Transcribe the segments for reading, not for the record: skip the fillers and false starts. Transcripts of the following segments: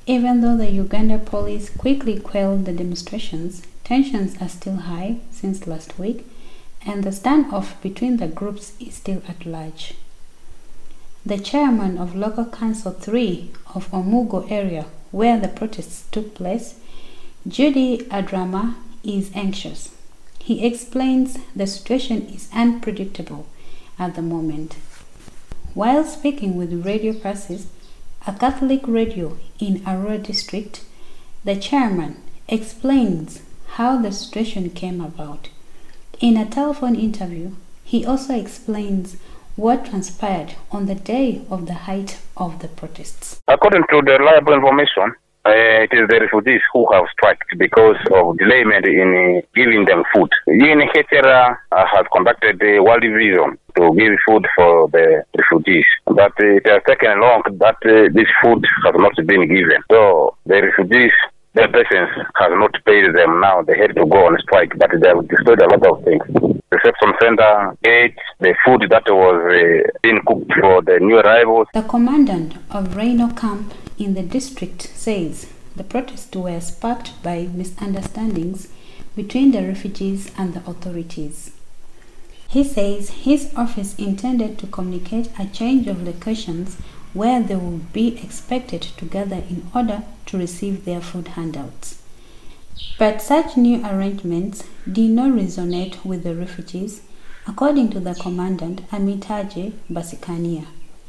Even though the Uganda police quickly quelled the demonstrations, tensions are still high since last week, and the standoff between the groups is still at large. The chairman of Local Council 3 of Omugo area, where the protests took place, Judy Adrama, is anxious. He explains the situation is unpredictable at the moment. While speaking with Radio Passes, a Catholic radio in Arua district, the chairman explains how the situation came about. In a telephone interview, he also explains what transpired on the day of the height of the protests. According to the reliable information, it is the refugees who have striked because of delayment in giving them food. UNHCR has conducted a World Vision to give food for the refugees, but it has taken long that this food has not been given. So the refugees, their patients has not paid them now. They had to go on strike, but they have destroyed a lot of things. Reception center, gate, the food that was being cooked for the new arrivals. The commandant of Reino camp in the district says the protests were sparked by misunderstandings between the refugees and the authorities. He says his office intended to communicate a change of locations where they would be expected to gather in order to receive their food handouts. But such new arrangements did not resonate with the refugees, according to the commandant Amitaje Basikania.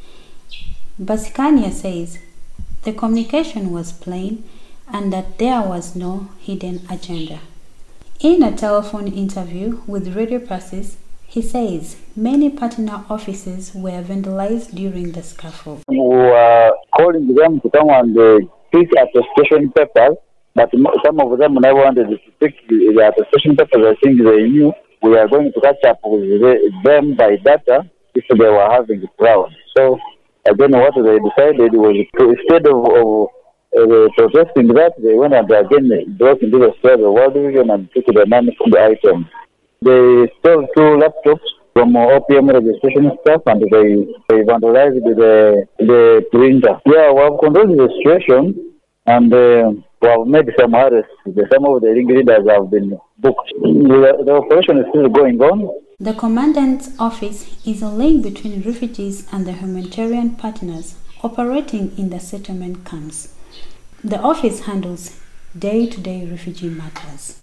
Basikania says the communication was plain and that there was no hidden agenda. In a telephone interview with Radio Passes, he says many partner offices were vandalized during the scuffle. We were calling them to come and pick attestation papers, but some of them never wanted to pick the attestation papers. I think they knew we are going to catch up with them by data if they were having crowds. So I don't know what they decided was instead of protesting that, they went and again broke into the store of the World Vision and took the money from the items. They stole 2 laptops from OPM registration staff and they vandalized the printer. Yeah, we have controlled the situation and we have made some arrests. Some of the leaders have been booked. The operation is still going on. The commandant's office is a link between refugees and the humanitarian partners operating in the settlement camps. The office handles day-to-day refugee matters.